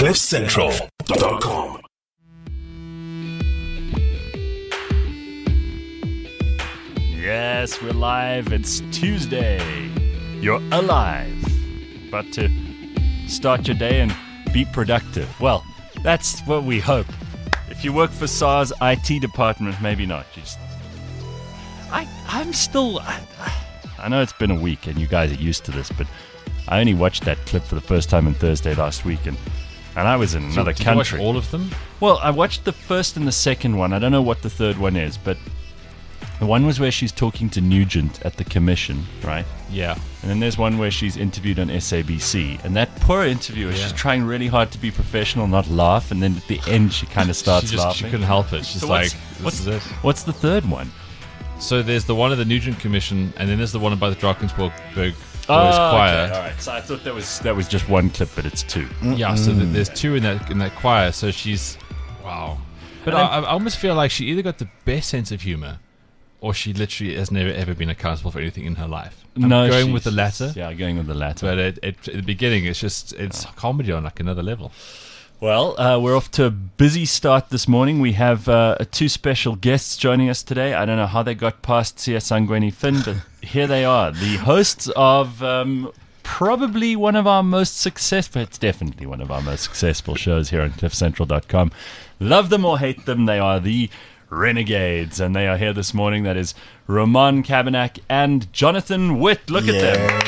CliffCentral.com. Yes, we're live. It's Tuesday. You're alive. About to start your day and be productive. Well, that's what we hope. If you work for SARS IT department, maybe not. I know it's been a week and you guys are used to this, but I only watched that clip for the first time on Thursday last week, and I was in another country. Did you watch all of them? Well, I watched the first and the second one. I don't know what the third one is, but the one was where she's talking to Nugent at the commission, right? Yeah. And then there's one where she's interviewed on SABC. And that poor interviewer, she's trying really hard to be professional, not laugh. And then at the end, she kind of starts laughing. She couldn't help it. She's this is it. What's the third one? So there's the one of the Nugent Commission, and then there's the one about the Drakensberg Boys Choir. Okay, all right. So I thought that was just one clip, but it's two. Yeah, so there's two in that choir. So she's... Wow. But I almost feel like she either got the best sense of humor, or she literally has never ever been accountable for anything in her life. I'm going with the latter. Yeah, going with the latter. But at the beginning, it's comedy on like another level. Well, we're off to a busy start this morning. We have two special guests joining us today. I don't know how they got past Sia Sangweni Finn, but here they are. The hosts of probably one of our most successful, it's definitely one of our most successful shows here on CliffCentral.com. Love them or hate them, they are the Renegades, and they are here this morning. That is Roman Kabanak and Jonathan Witt. Look at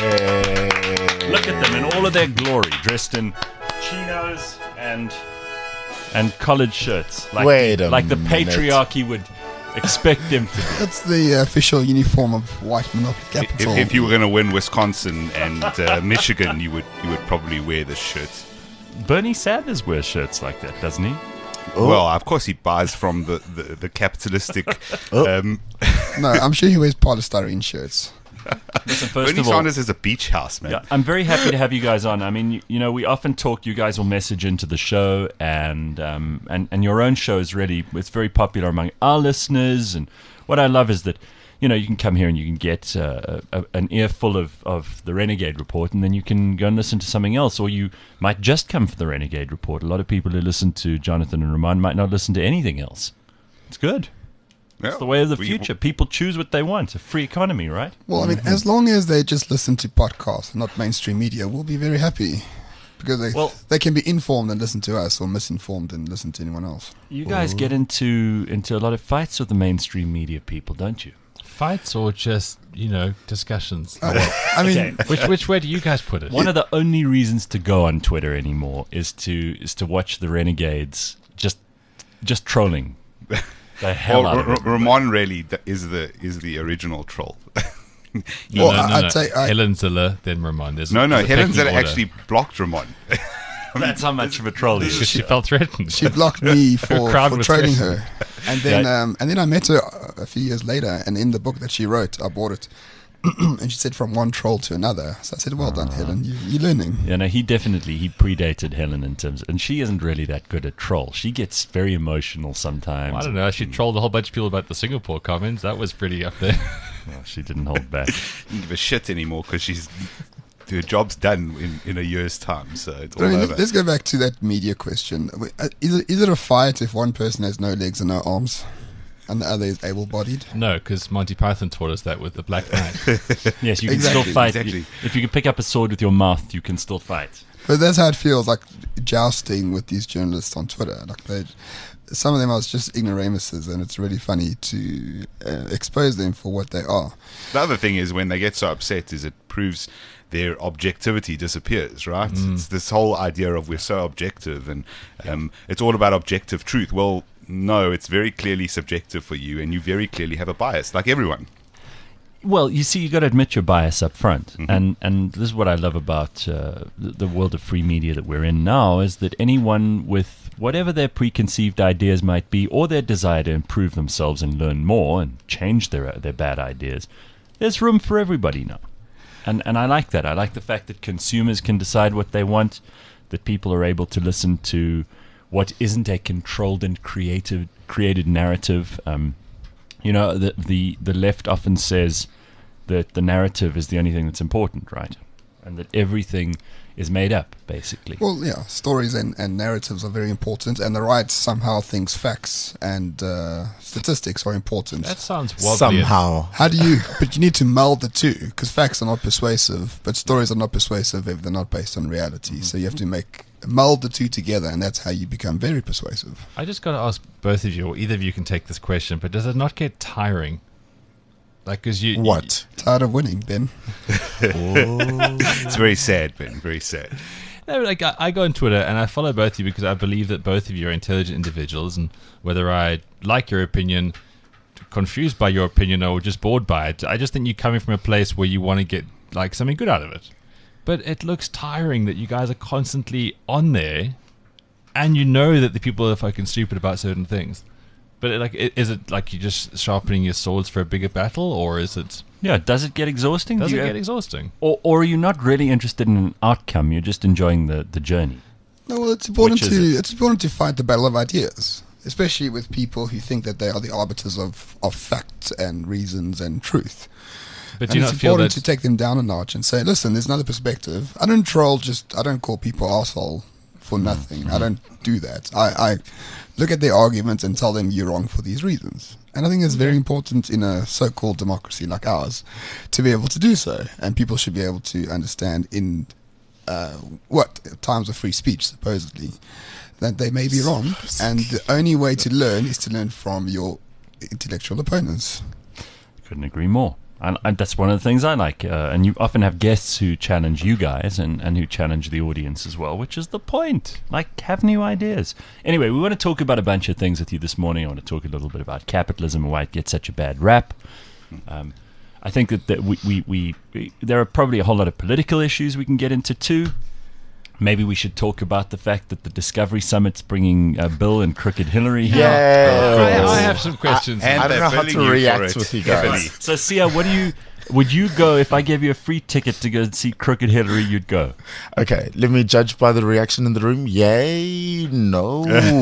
them. Look at them in all of their glory, dressed in chinos and collared shirts, like the patriarchy would expect them to be. That's the official uniform of white monopoly capital. If you were going to win Wisconsin and Michigan, you would probably wear this shirt. Bernie Sanders wears shirts like that, doesn't he? Oh. Well, of course he buys from the capitalistic. No, I'm sure he wears polystyrene shirts. Listen, Bernie Sanders is a beach house, man. Yeah, I'm very happy to have you guys on. I mean, you know, we often talk. You guys will message into the show, and your own show is it's very popular among our listeners. And what I love is that, you know, you can come here and you can get an earful of the Renegade Report, and then you can go and listen to something else, or you might just come for the Renegade Report. A lot of people who listen to Jonathan and Roman might not listen to anything else. It's good. It's the way of the future. People choose what they want. It's a free economy, right? Well, I mean, as long as they just listen to podcasts, not mainstream media, we'll be very happy. Because they can be informed and listen to us, or misinformed and listen to anyone else. You guys get into a lot of fights with the mainstream media people, don't you? Fights or just, discussions? I mean, which way do you guys put it? One of the only reasons to go on Twitter anymore is to watch the Renegades just trolling the hell out of it. Ramon really is the original troll. No. I'd say Helen Ziller, then Ramon. No, Helen Ziller actually blocked Ramon. That's how much of a troll he is. She felt threatened. She blocked me for trolling her. And then Yeah. I met her a few years later, and in the book that she wrote, I bought it. And she said, from one troll to another. So I said, well done, Helen. You're learning. Yeah, no, he predated Helen in terms, and she isn't really that good at troll. She gets very emotional sometimes. Well, I don't know. She trolled a whole bunch of people about the Singapore comments. That was pretty up there. Well, she didn't hold back. Don't give a shit anymore because her job's done in a year's time, so it's all over. Let's go back to that media question. Is it a fight if one person has no legs and no arms, and the other is able-bodied? No, because Monty Python taught us that with the Black Knight. Yes, you can Exactly, still fight. exactly. If you can pick up a sword with your mouth, you can still fight. But that's how it feels, like jousting with these journalists on Twitter. Like some of them are just ignoramuses, and it's really funny to expose them for what they are. The other thing is when they get so upset is it proves their objectivity disappears, right? It's this whole idea of we're so objective and it's all about objective truth. Well, no, it's very clearly subjective for you, and you very clearly have a bias, like everyone. Well, you see, you got to admit your bias up front, and this is what I love about the world of free media that we're in now, is that anyone with whatever their preconceived ideas might be, or their desire to improve themselves and learn more and change their bad ideas, there's room for everybody now, and I like that. I like the fact that consumers can decide what they want, that people are able to listen to what isn't a controlled and created narrative. The left often says that the narrative is the only thing that's important, right? And that everything is made up, basically. Well, yeah, stories and narratives are very important, and the right somehow thinks facts and statistics are important. That sounds wobbly. Somehow. How do you? But you need to meld the two, because facts are not persuasive, but stories are not persuasive if they're not based on reality. So you have to meld the two together, and that's how you become very persuasive. I just got to ask both of you, or either of you can take this question, but does it not get tiring? Like, because you... What? Tired of winning, Ben? It's very sad, Ben. Very sad. No, like I go on Twitter and I follow both of you because I believe that both of you are intelligent individuals, and whether I like your opinion, confused by your opinion, or just bored by it, I just think you're coming from a place where you want to get like something good out of it. But it looks tiring that you guys are constantly on there, and you know that the people are fucking stupid about certain things. But is it like you're just sharpening your swords for a bigger battle, or is it? Yeah, does it get exhausting? Does it get exhausting? Or are you not really interested in an outcome? You're just enjoying the journey. No, well, it's important to fight the battle of ideas, especially with people who think that they are the arbiters of fact and reasons and truth. But and do you it's not feel important that to take them down a notch and say, listen, there's another perspective. I don't call people arsehole for nothing. Mm-hmm. I don't do that. I look at their arguments and tell them you're wrong for these reasons. And I think it's very important in a so-called democracy like ours to be able to do so. And people should be able to understand in times of free speech, supposedly, that they may be wrong. And the only way to learn is to learn from your intellectual opponents. Couldn't agree more. And that's one of the things I like. And you often have guests who challenge you guys and who challenge the audience as well, which is the point. Like, have new ideas. Anyway, we want to talk about a bunch of things with you this morning. I want to talk a little bit about capitalism and why it gets such a bad rap. I think that we there are probably a whole lot of political issues we can get into too. Maybe we should talk about the fact that the Discovery Summit's bringing Bill and Crooked Hillary here. Yeah. I have some questions. I don't know how to react with you guys. So, Sia, would you go if I gave you a free ticket to go and see Crooked Hillary? You'd go. Okay, let me judge by the reaction in the room. Yay, no.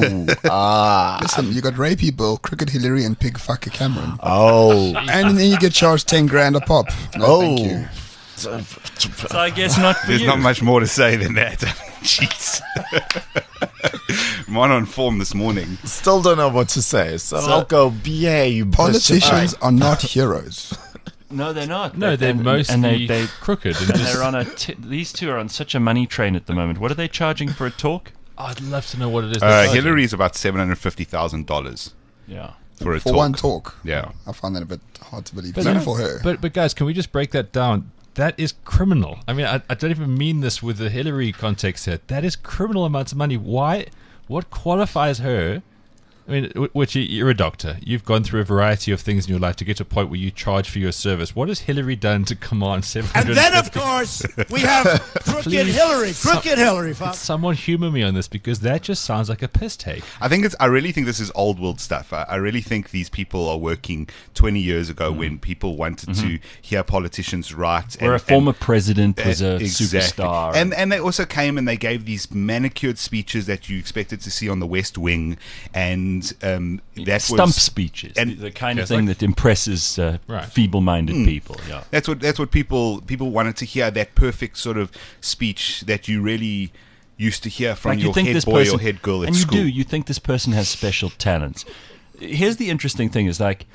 Listen, you got Rapey Bill, Crooked Hillary, and Pig Fucker Cameron. Oh. And then you get charged 10 grand a pop. No, thank you. So I guess not for There's you. not much more to say than that. Jeez. Mine on form this morning. Still don't know what to say, so I'll go, yeah, you Politicians are not heroes. No, they're not. No, they're mostly they crooked. And they're on these two are on such a money train at the moment. What are they charging for a talk? I'd love to know what it is. Hillary is about $750,000 Yeah. for a For talk. one talk. Yeah. I find that a bit hard to believe. But Even no, for her. But guys, can we just break that down? That is criminal. I mean, I don't even mean this with the Hillary context here. That is criminal amounts of money. Why? What qualifies her? I mean, which you're a doctor. You've gone through a variety of things in your life to get to a point where you charge for your service. What has Hillary done to command 750? And then, of course, we have Crooked Hillary. Crooked Hillary, folks. Someone humor me on this, because that just sounds like a piss take. I really think this is old world stuff. I really think these people are working 20 years ago when people wanted to hear politicians write. Where a former president was a exactly. superstar. And they also came and they gave these manicured speeches that you expected to see on the West Wing, and that stump was speeches, and the kind of it's thing like- that impresses feeble-minded people. Yeah. That's what people wanted to hear, that perfect sort of speech that you really used to hear from your head boy or head girl at and school. you think this person has special talents. Here's the interesting thing: is like,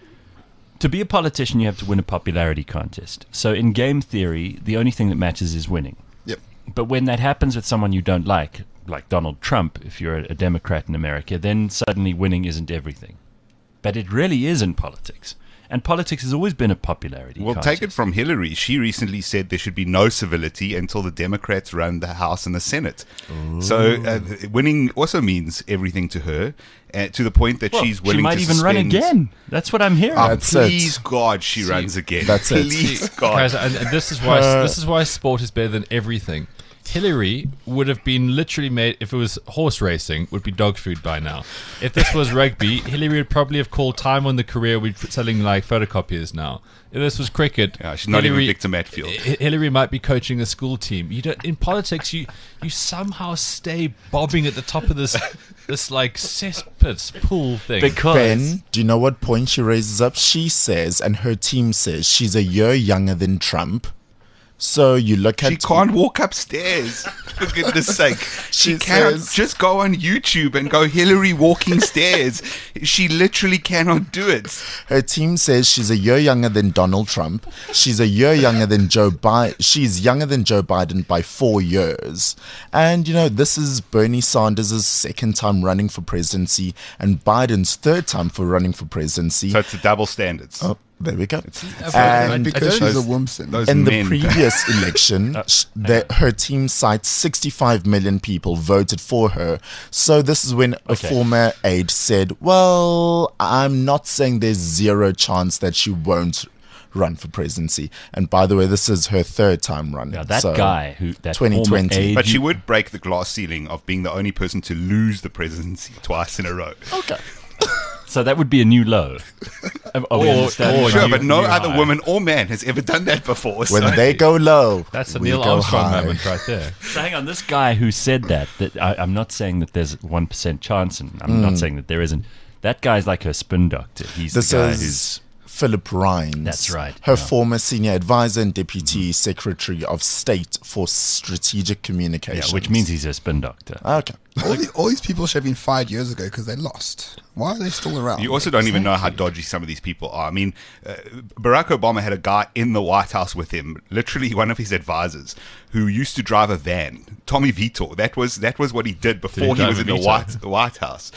to be a politician, you have to win a popularity contest. So in game theory, the only thing that matters is winning. Yep. But when that happens with someone you don't like Donald Trump, if you're a Democrat in America, then suddenly winning isn't everything. But it really is in politics. And politics has always been a popularity Well, contest. take it from Hillary. She recently said there should be no civility until the Democrats run the House and the Senate. Ooh. So winning also means everything to her, to the point that she's willing to she might even run again. That's what I'm hearing. Please, God, she runs again. That's it. Please, God. Guys, and this is why sport is better than everything. Hillary would have been literally made, if it was horse racing, would be dog food by now. If this was rugby, Hillary would probably have called time on the career. We'd be selling like photocopiers now. If this was cricket, Yeah, she's not even Victor Matfield. Hillary might be coaching a school team. You don't, in politics, you somehow stay bobbing at the top of this like cesspit pool thing. Because Ben, do you know what point she raises up? She says, and her team says, she's a year younger than Trump. So you look at She can't walk upstairs, for goodness sake. She can't. Just go on YouTube and go Hillary walking stairs. She literally cannot do it. her team says she's a year younger than Donald Trump. She's a year younger than Joe Biden. She's younger than Joe Biden by 4 years. And, this is Bernie Sanders' second time running for presidency and Biden's third time for running for presidency. So it's the double standards. Oh, there we go. And because she's a Wompson. In the men. previous election, her team cites 65 million people voted for her. So this is when a former aide said, well, I'm not saying there's zero chance that she won't run for presidency. And by the way, this is her third time running. Now, that So, guy who that 2020. former aide But she would break the glass ceiling of being the only person to lose the presidency twice in a row. Okay. So that would be a new low. Are we understanding? Sure, new- but no new other high. woman or man has ever done that before. When so- they go low, That's the we Neil go Armstrong high. moment right there. So hang on, this guy who said that I'm not saying that there's 1% chance, and I'm not saying that there isn't. That guy's like her spin doctor. He's This the guy is who's Philip Rines. That's right, Her yeah. former senior advisor and deputy secretary of state for strategic communications. which means he's a spin doctor. Okay. All these people should have been fired years ago because they lost. Why are they still around? You also don't even know how dodgy some of these people are. I mean, Barack Obama had a guy in the White House with him, literally one of his advisors, who used to drive a van. Tommy Vito. That was what he did before he drive was a in the Vito? White House.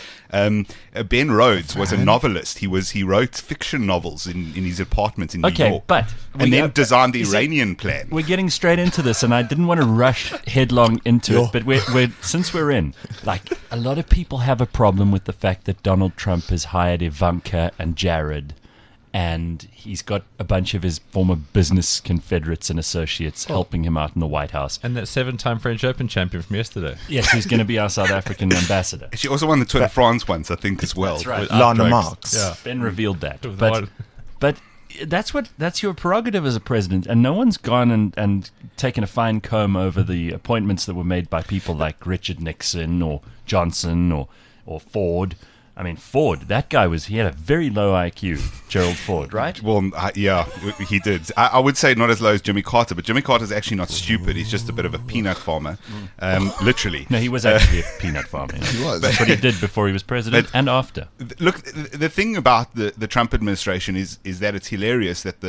Ben Rhodes was a novelist. He wrote fiction novels in his apartment in New Okay, York. but and then designed the you see, Iranian plan. We're getting straight into this, and I didn't want to rush headlong into it. But since we're in, like, a lot of people have a problem with the fact that Donald Trump has hired Ivanka and Jared, and he's got a bunch of his former business confederates and associates helping him out in the White House. And that 7-time French Open champion from yesterday. Yes, who's going to be our South African ambassador. She also won the Tour de France once, I think, as well. That's right. With Lana Outdrugs. Marks. Yeah. Ben revealed that. With But one. But that's your prerogative as a president, and no one's gone and taken a fine comb over the appointments that were made by people like Richard Nixon or Johnson or Ford. I mean, Ford, that guy he had a very low IQ, Gerald Ford, right? Well, yeah, he did. I would say not as low as Jimmy Carter, but Jimmy Carter's actually not stupid. He's just a bit of a peanut farmer, literally. No, he was actually a peanut farmer. He was. That's what he did before he was president and after. Look, the thing about the Trump administration is that it's hilarious that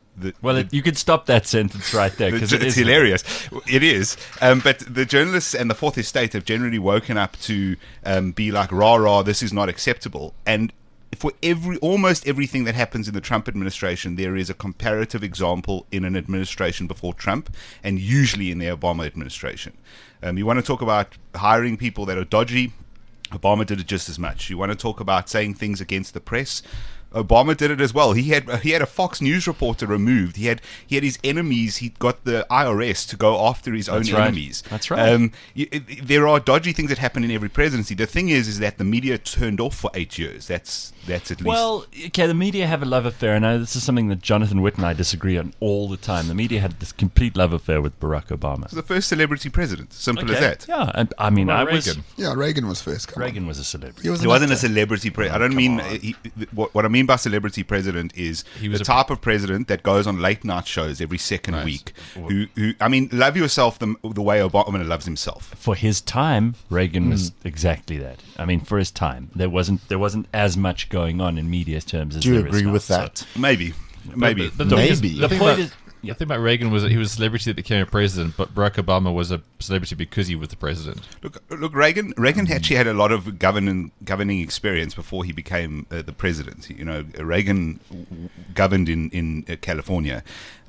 You could stop that sentence right there because it's hilarious. It is. But the journalists and the Fourth Estate have generally woken up to be like, rah, rah, this is not acceptable. And for almost everything that happens in the Trump administration, there is a comparative example in an administration before Trump, and usually in the Obama administration. You want to talk about hiring people that are dodgy? Obama did it just as much. You want to talk about saying things against the press? Obama did it as well. He had a Fox News reporter removed. He had his enemies. He got the IRS to go after his own enemies. That's right. There are dodgy things that happen in every presidency. The thing is that the media turned off for 8 years. That's at least. Well, okay, the media have a love affair, and this is something that Jonathan Witt and I disagree on all the time. The media had this complete love affair with Barack Obama. the first celebrity president. Simple as that. Yeah, and I mean, What about I was Reagan? Yeah, Reagan was first. Come on. Reagan was a celebrity. He was He an wasn't a actor. celebrity president. I don't mean what I mean by celebrity president is He was the a- type of president that goes on late night shows every second week. Who I mean, love yourself the way Obama loves himself. For his time, Reagan was exactly that. I mean, for his time, there wasn't as much going on in media terms as Do you there is agree now. with So- that? Maybe. But the Maybe. thing is- The thing point about- is, The thing about Reagan was that he was a celebrity that became a president, but Barack Obama was a celebrity because he was the president. Look, Reagan actually had a lot of governing experience before he became the president. You know, Reagan governed in California,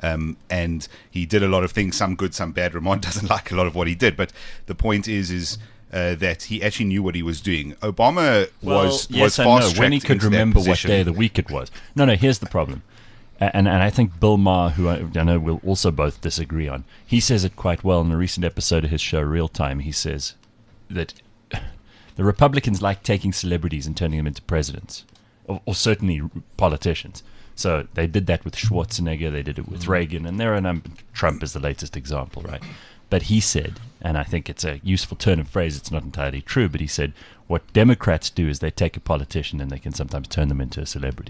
and he did a lot of things, some good, some bad. Ramon doesn't like a lot of what he did, but the point is that he actually knew what he was doing. Obama was yes and fast-tracked no, when he could into that remember what position. day of the week it was. No, here's the problem. And I think Bill Maher, who I know we'll also both disagree on, he says it quite well in a recent episode of his show, Real Time. He says that the Republicans like taking celebrities and turning them into presidents, or certainly politicians. So they did that with Schwarzenegger, they did it with Reagan, and there are a number. Trump is the latest example, right? But he said, and I think it's a useful turn of phrase, it's not entirely true, but he said what Democrats do is they take a politician and they can sometimes turn them into a celebrity.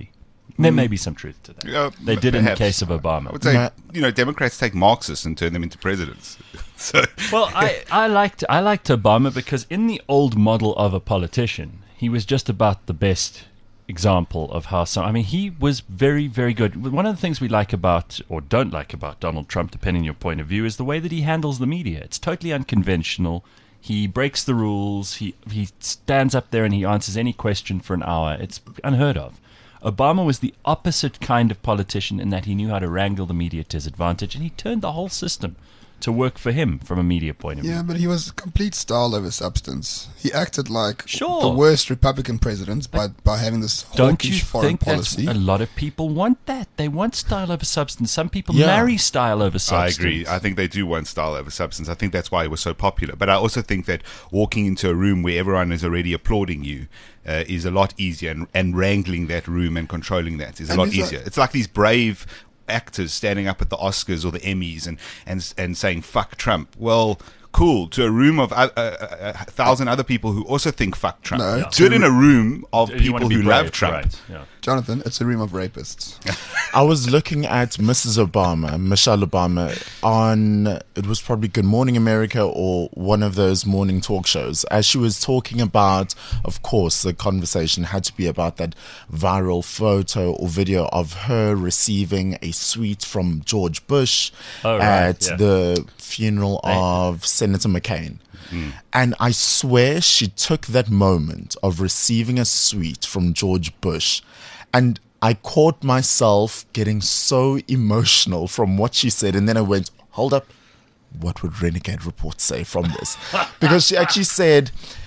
There may be some truth to that. They did in the case of Obama. I would say, Democrats take Marxists and turn them into presidents. Well, I liked Obama because in the old model of a politician, he was just about the best example of how he was very, very good. One of the things we like about, or don't like about Donald Trump, depending on your point of view, is the way that he handles the media. It's totally unconventional. He breaks the rules. He stands up there and he answers any question for an hour. It's unheard of. Obama was the opposite kind of politician in that he knew how to wrangle the media to his advantage, and he turned the whole system to work for him from a media point of view. Yeah, but he was complete style over substance. He acted like the worst Republican presidents by having this hawkish foreign policy. A lot of people want that. They want style over substance. Some people marry style over substance. I agree. I think they do want style over substance. I think that's why it was so popular. But I also think that walking into a room where everyone is already applauding you is a lot easier, and wrangling that room and controlling that is a lot easier. It's like these brave actors standing up at the Oscars or the Emmys and saying fuck Trump. Well, cool, to a room of 1,000 other people who also think fuck Trump. No, do it in a room of people who love Trump. Right. Yeah. Jonathan, it's a room of rapists. I was looking at Mrs. Obama, Michelle Obama, on, it was probably Good Morning America or one of those morning talk shows, as she was talking about, of course, the conversation had to be about that viral photo or video of her receiving a sweet from George Bush at the funeral of Senator McCain. And I swear she took that moment of receiving a sweet from George Bush, and I caught myself getting so emotional from what she said. And then I went, hold up, what would Renegade Report say from this? Because she actually said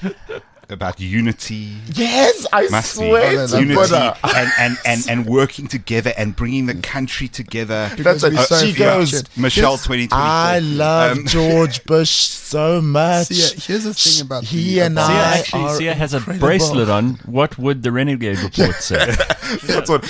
about unity. Yes, I swear to unity and working together and bringing the country together. That's she goes, Michelle 2024. I love George Bush so much. Here's the thing about he and I Sia has a bracelet on. What would the Renegade Report say? That's what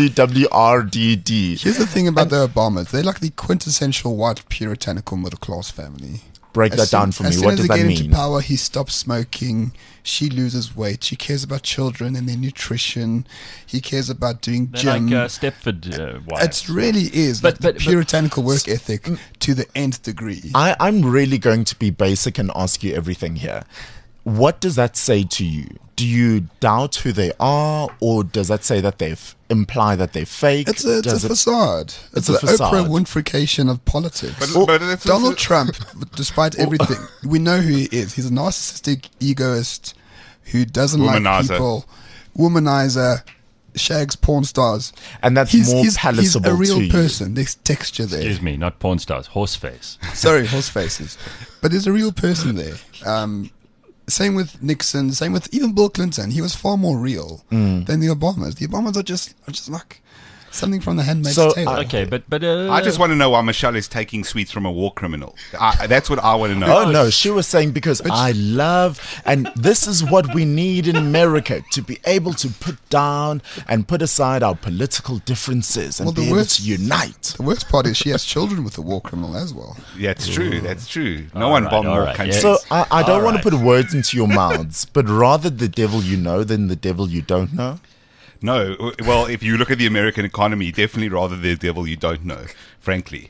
WWRDD. Here's the thing about the Obamas. They're like the quintessential white puritanical middle class family. Break that down for me. What does that mean? As soon as they get into power, he stops smoking. She loses weight. She cares about children and their nutrition. He cares about doing gym. Like Stepford wives. It really is. But puritanical work ethic to the nth degree. I'm really going to be basic and ask you everything here. What does that say to you? Do you doubt who they are, or does that say that imply that they're fake? It's a facade. It's the Oprah Winfreycation of politics. But Donald Trump, despite everything, we know who he is. He's a narcissistic egoist who doesn't like people, womanizer, shags porn stars, and that's more palatable. He's a real person. There's texture there. Excuse me, not porn stars, horseface. Sorry, horsefaces. But there's a real person there. Same with Nixon, same with even Bill Clinton. He was far more real than the Obamas. The Obamas are just like something from The Handmaid's Tale. Okay, but I just want to know why Michelle is taking sweets from a war criminal. That's what I want to know. Oh no, she was saying because I love, and this is what we need in America, to be able to put down and put aside our political differences and be able to unite. The worst part is she has children with a war criminal as well. Yeah, it's true. That's true. No one bombed more countries. So I don't want to put words into your mouths, but rather the devil you know than the devil you don't know. No, well, if you look at the American economy, definitely rather the devil you don't know, frankly.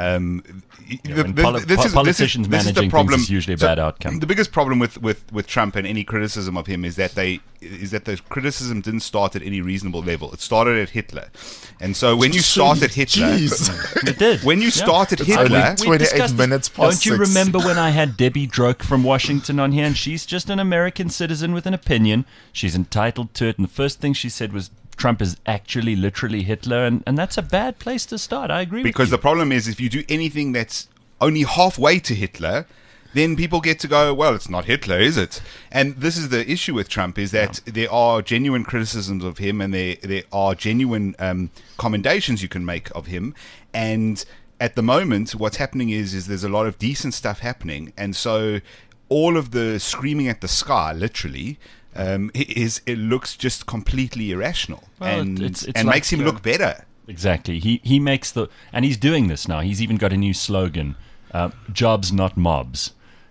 Politicians managing things is usually a bad outcome. The biggest problem with Trump and any criticism of him is that the criticism didn't start at any reasonable level. It started at Hitler, and so when you start at Hitler, it did. When you start at Hitler, 28 minutes past. Don't you remember when I had Debbie Droke from Washington on here, and she's just an American citizen with an opinion. She's entitled to it, and the first thing she said was, Trump is actually literally Hitler, and that's a bad place to start. I agree with you. Because the problem is, if you do anything that's only halfway to Hitler, then people get to go, well, it's not Hitler, is it? And this is the issue with Trump, is that there are genuine criticisms of him, and there are genuine commendations you can make of him. And at the moment, what's happening is there's a lot of decent stuff happening. And so all of the screaming at the sky, literally, it looks just completely irrational, and like, makes him look better. Exactly. He makes and he's doing this now. He's even got a new slogan: "Jobs, not mobs."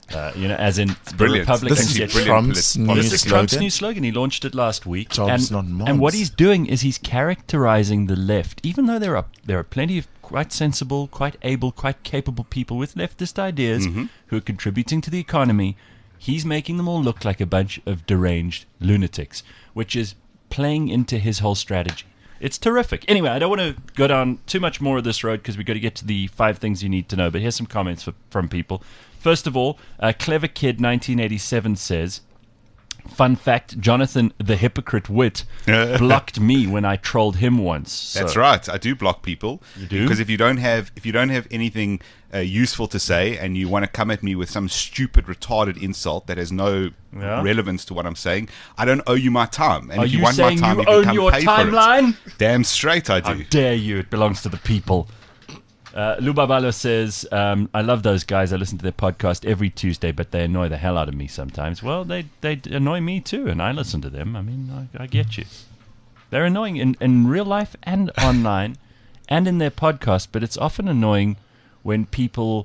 as in the Brilliant. Republicans This is get Trump's new This is Trump's slogan. new slogan. He launched it last week. Jobs, not mobs. And what he's doing is he's characterizing the left, even though there are plenty of quite sensible, quite able, quite capable people with leftist ideas who are contributing to the economy. He's making them all look like a bunch of deranged lunatics, which is playing into his whole strategy. It's terrific. Anyway, I don't want to go down too much more of this road because we've got to get to the 5 things you need to know. But here's some comments from people. First of all, Clever Kid 1987 says, fun fact, Jonathan the hypocrite wit blocked me when I trolled him once. So. That's right. I do block people. You do? Because if you don't have anything useful to say and you want to come at me with some stupid retarded insult that has no relevance to what I'm saying, I don't owe you my time. And Are if you you want my saying time, you you can own come your pay timeline? for it. Damn straight I How do. dare you? It belongs to the people. Lubabalo says, I love those guys. I listen to their podcast every Tuesday, but they annoy the hell out of me sometimes. Well, they annoy me too, and I listen to them. I mean, I get you. They're annoying in real life and online and in their podcast, but it's often annoying when people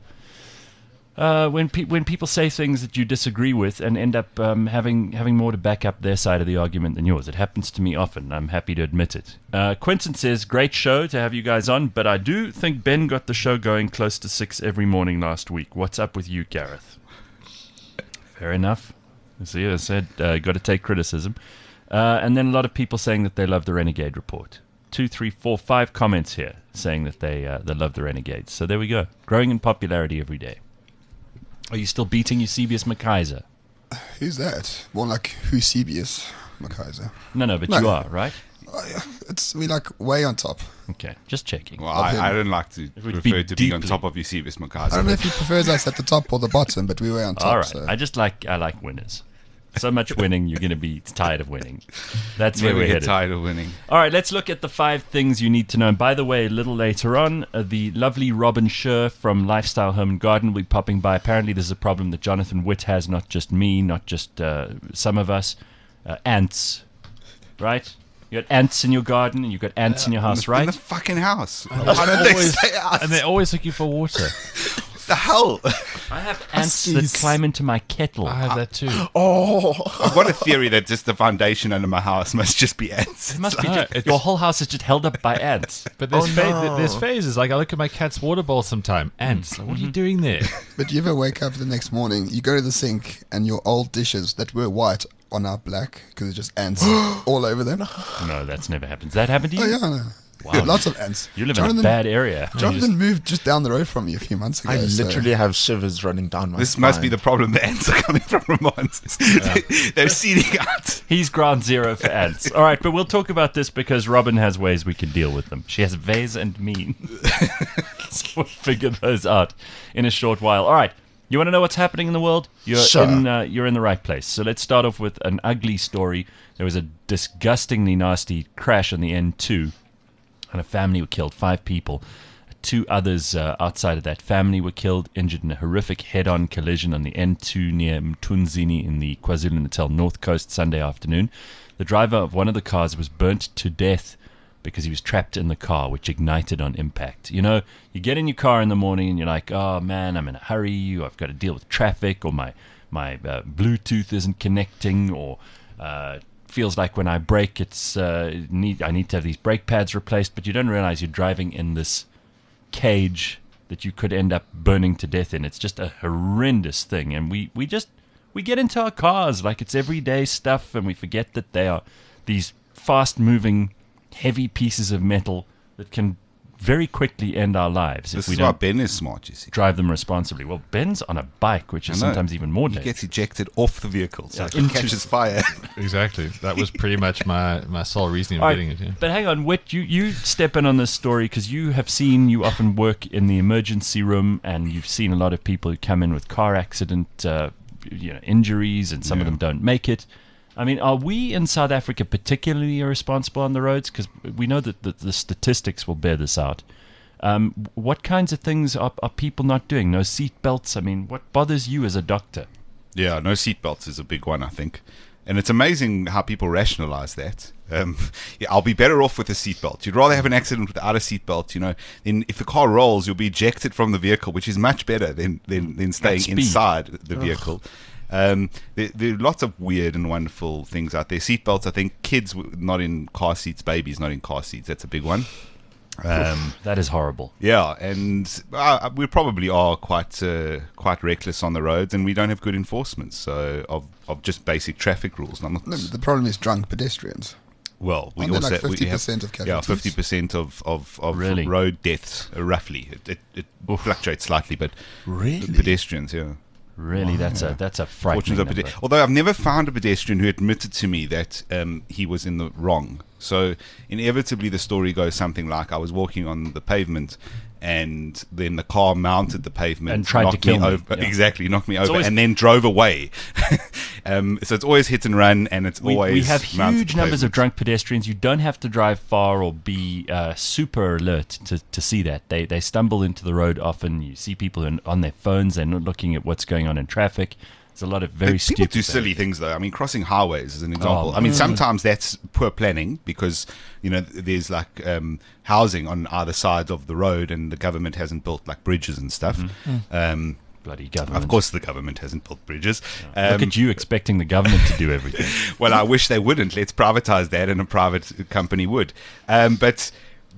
when people say things that you disagree with and end up having more to back up their side of the argument than yours. It happens to me often. I'm happy to admit it. Quentin says, great show to have you guys on, but I do think Ben got the show going close to 6 every morning last week. What's up with you, Gareth? Fair enough. See, I said, got to take criticism. And then a lot of people saying that they love the Renegade Report. 2, 3, 4, 5 comments here saying that they love the Renegades. So there we go. Growing in popularity every day. Are you still beating Eusebius McKaiser? Who's that? More like Eusebius McKaiser. No, but No. you are, right? We like way on top. Okay, just checking. Well, I don't like to would be refer to being on deeply- top of Eusebius I don't McKaiser. know if he prefers us at the top or the bottom, but we were on top. All right. So. I like winners. So much winning, you're going to be tired of winning. That's where Never we're get headed. tired of winning. All right, let's look at the 5 things you need to know. And by the way, a little later on, the lovely Robin Scher from Lifestyle Home and Garden will be popping by. Apparently, there's a problem that Jonathan Witt has, not just me, not just some of us. Ants, right? You got ants in your garden, and you've got ants in your house, In right? the fucking house. Why don't they stay out? And they're always looking for water. The hell? I have ants that Huskies. climb into my kettle. I have that too. I've got a theory that just the foundation under my house must just be ants. It must be No, just, it's- your whole house is just held up by ants. But there's, no. there's phases. Like I look at my cat's water bowl sometime. Ants. Like, what are you doing there? But you ever wake up the next morning, you go to the sink, and your old dishes that were white are now black because it's just ants all over them? No, that's never happened. Does that happen to you? Oh, yeah, I know. Wow. Lots of ants. You live in a bad area. Jonathan moved just down the road from me a few months ago. I so- literally have shivers running down my This spine. must be the problem. The ants are coming from Ramones. They're seeding out. He's ground zero for ants. All right, but we'll talk about this because Robin has ways we can deal with them. She has ways and means. So we'll figure those out in a short while. All right, you want to know what's happening in the world? Sure. You're in the right place. So let's start off with an ugly story. There was a disgustingly nasty crash on the N2, and a family were killed, 5 people. 2 others outside of that family were killed, injured in a horrific head-on collision on the N2 near Mtunzini in the KwaZulu-Natal North Coast Sunday afternoon. The driver of one of the cars was burnt to death because he was trapped in the car, which ignited on impact. You know, you get in your car in the morning and you're like, oh man, I'm in a hurry, or I've got to deal with traffic, or my Bluetooth isn't connecting, or feels like when I brake, I need to have these brake pads replaced, but you don't realize you're driving in this cage that you could end up burning to death in. It's just a horrendous thing, and we get into our cars like it's everyday stuff, and we forget that they are these fast-moving, heavy pieces of metal that can very quickly end our lives if This we is why don't Ben is smart, you see. drive them responsibly. Well, Ben's on a bike, which is I know. sometimes even more He dangerous. gets ejected off the vehicle, so Yeah, it catches fire. Exactly. That was pretty much my sole reasoning All of right, getting it. Yeah. but hang on, Whit, you step in on this story because you often work in the emergency room, and you've seen a lot of people who come in with car accident injuries, and some of them don't make it. I mean, are we in South Africa particularly irresponsible on the roads? Because we know that the statistics will bear this out. What kinds of things are people not doing? No seat belts? I mean, what bothers you as a doctor? Yeah, no seatbelts is a big one, I think. And it's amazing how people rationalize that. I'll be better off with a seatbelt. You'd rather have an accident without a seatbelt, Then if the car rolls, you'll be ejected from the vehicle, which is much better than staying inside the vehicle. There are lots of weird and wonderful things out there. Seatbelts, I think kids not in car seats, babies not in car seats. That's a big one. That is horrible. Yeah, and we probably are quite reckless on the roads, and we don't have good enforcement. So of just basic traffic rules. No, the problem is drunk pedestrians. Well, we Aren't also they like 50% we have, of casualties? 50% of Really? road deaths, roughly. It fluctuates slightly, but Really? pedestrians, yeah. Really, that's a frightening number. Although I've never found a pedestrian who admitted to me that he was in the wrong. So inevitably the story goes something like, I was walking on the pavement and then the car mounted the pavement And tried to knocked kill me. over. Yeah. Exactly, knocked me over always- and then drove away. So it's always hit and run, and it's always We have mounted huge the numbers of pavement. drunk pedestrians. You don't have to drive far or be super alert to see that. They stumble into the road often. You see people on their phones. They're not looking at what's going on in traffic. There's a lot of very People stupid do silly things, though. I mean, crossing highways is an example. Oh, I mean, sometimes that's poor planning because, there's like housing on either side of the road and the government hasn't built like bridges and stuff. bloody government. Of course, the government hasn't built bridges. Look at you expecting the government to do everything. Well, I wish they wouldn't. Let's privatize that, and a private company would. But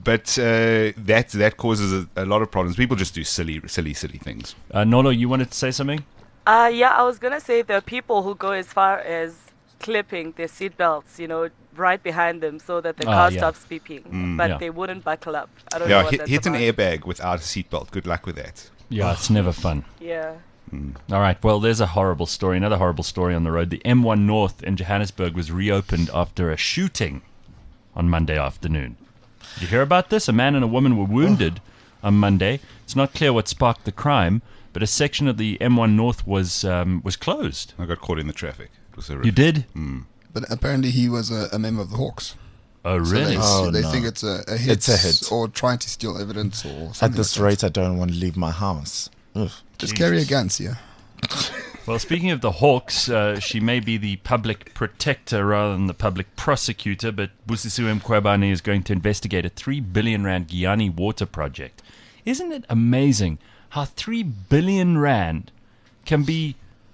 that causes a lot of problems. People just do silly things. Nolo, you wanted to say something? Yeah, I was going to say there are people who go as far as clipping their seatbelts, right behind them so that the car stops beeping. But they wouldn't buckle up. I don't know what that's hit an about. airbag without a seatbelt. Good luck with that. Yeah, it's never fun. Yeah. All right, well, there's a horrible story, another horrible story on the road. The M1 North in Johannesburg was reopened after a shooting on Monday afternoon. Did you hear about this? A man and a woman were wounded on Monday. It's not clear what sparked the crime, but a section of the M1 North was closed. I got caught in the traffic. It was horrific. You did? But apparently he was a member of the Hawks. Oh, So really? they think it's a hit. It's a hit. Or trying to steal evidence or something. At this rate, I don't want to leave my house. Ugh. Just carry a gun, here. Well, speaking of the Hawks, she may be the public protector rather than the public prosecutor, but Busisiwe Mkhwebane is going to investigate a 3 billion rand Giyani water project. Isn't it amazing how 3 billion rand can be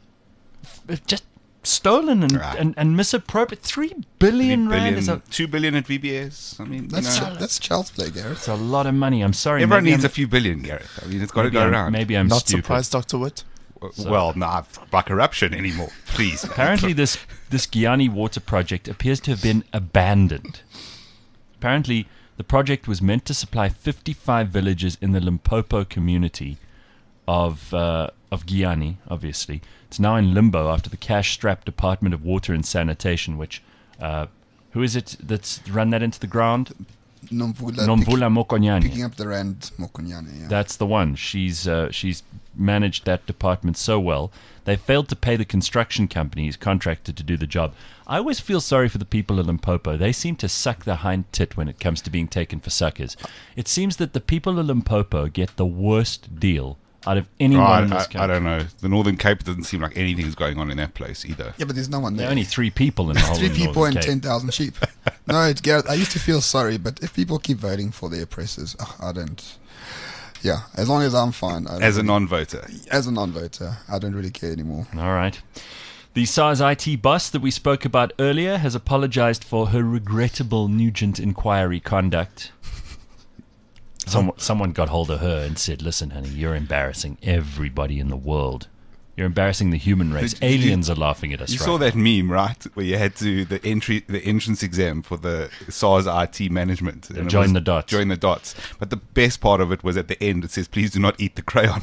just stolen and misappropriated? 3 billion rand is 2 billion at VBS. I mean, That's child's play, Gareth. it's a lot of money. I'm sorry. everyone maybe needs I'm- a few billion, Gareth. I mean, it's got to maybe go I'm- around. Maybe I'm Not stupid. surprised, Dr. Witt. Well, not by corruption anymore. Please. Apparently, this Giyani water project appears to have been abandoned. Apparently, the project was meant to supply 55 villages in the Limpopo community of Giyani, obviously. It's now in limbo after the cash-strapped Department of Water and Sanitation, which, who is it that's run that into the ground? Nomvula Nomvula Mokonyane. picking up the Rand Mokonyane, yeah. That's the one. She's managed that department so well. They failed to pay the construction company who's contracted to do the job. I always feel sorry for the people of Limpopo. They seem to suck their hind tit when it comes to being taken for suckers. It seems that the people of Limpopo get the worst deal out of anyone in this country. I don't know. The Northern Cape doesn't seem like anything's going on in that place either. Yeah, but there's no one There there. are only 3 people in the whole 3 of people Northern and Cape. 10,000 sheep. No, it's Gareth. I used to feel sorry, but if people keep voting for their oppressors, I don't. Yeah, as long as I'm fine. I don't As a really- non-voter. As a non-voter, I don't really care anymore. All right. The SARS IT boss that we spoke about earlier has apologized for her regrettable Nugent inquiry conduct. Someone got hold of her and said, "Listen, honey, you're embarrassing everybody in the world. You're embarrassing the human race. Aliens are laughing at us You right saw now." that meme, right? Where you had to the entrance exam for the SARS IT management. And it join was the dots. Join the dots. But the best part of it was at the end. It says, "Please do not eat the crayon."